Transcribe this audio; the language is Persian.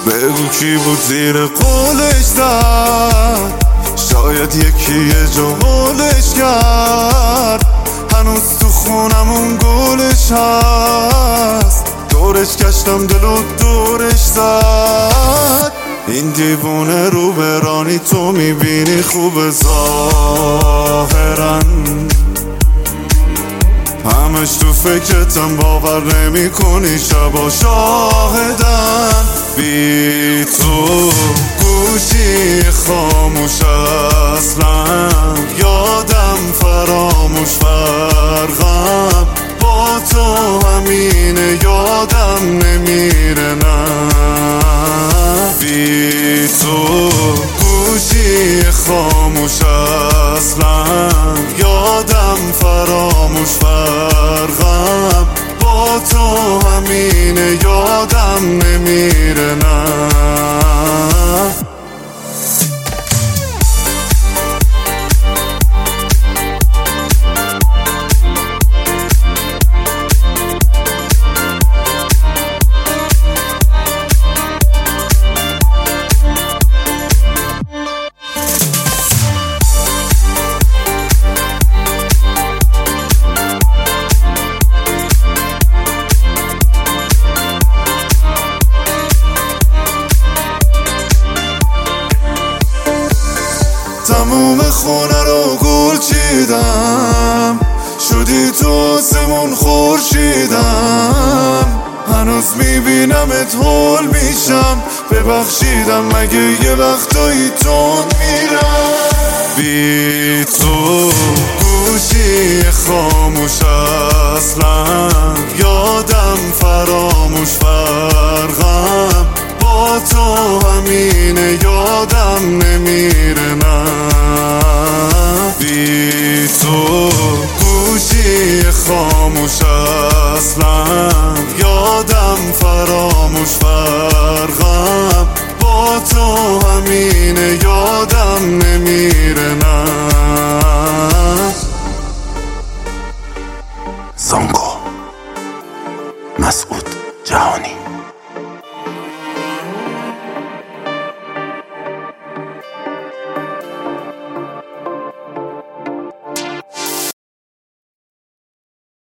بگو کی بود زیر قولش زد، شاید یکی یه جا قولش کرد. هنوز تو خونمون گلش هست، دورش گشتم دلو دورش زد. این دیوونه رو برانی تو میبینی خوب ظاهرن، همش تو فکرتم باور نمی کنی شبا شاهدن. بی تو گوشی خاموش اصلا، یادم فراموش فرقم با تو همینه، یادم نمیره نه. بی تو گوشی خاموش اصلا، یادم فراموش فرقم با تو همینه، یادم نمیره نه. تموم خونه رو گل چیدم، شدی تو آسمون خورشیدم. هنوز میبینمت هول میشم، ببخشیدم مگه یه وقتایی تند میرم. بی تو گوشی خاموش اصلا، یادم فراموش فرقم با تو همینه، یادم نمیره نه. بی تو گوشی خاموش اصلا، یادم فراموش فرقم با تو همینه، یادم نمیره نه. زانکو مسعود جهانی.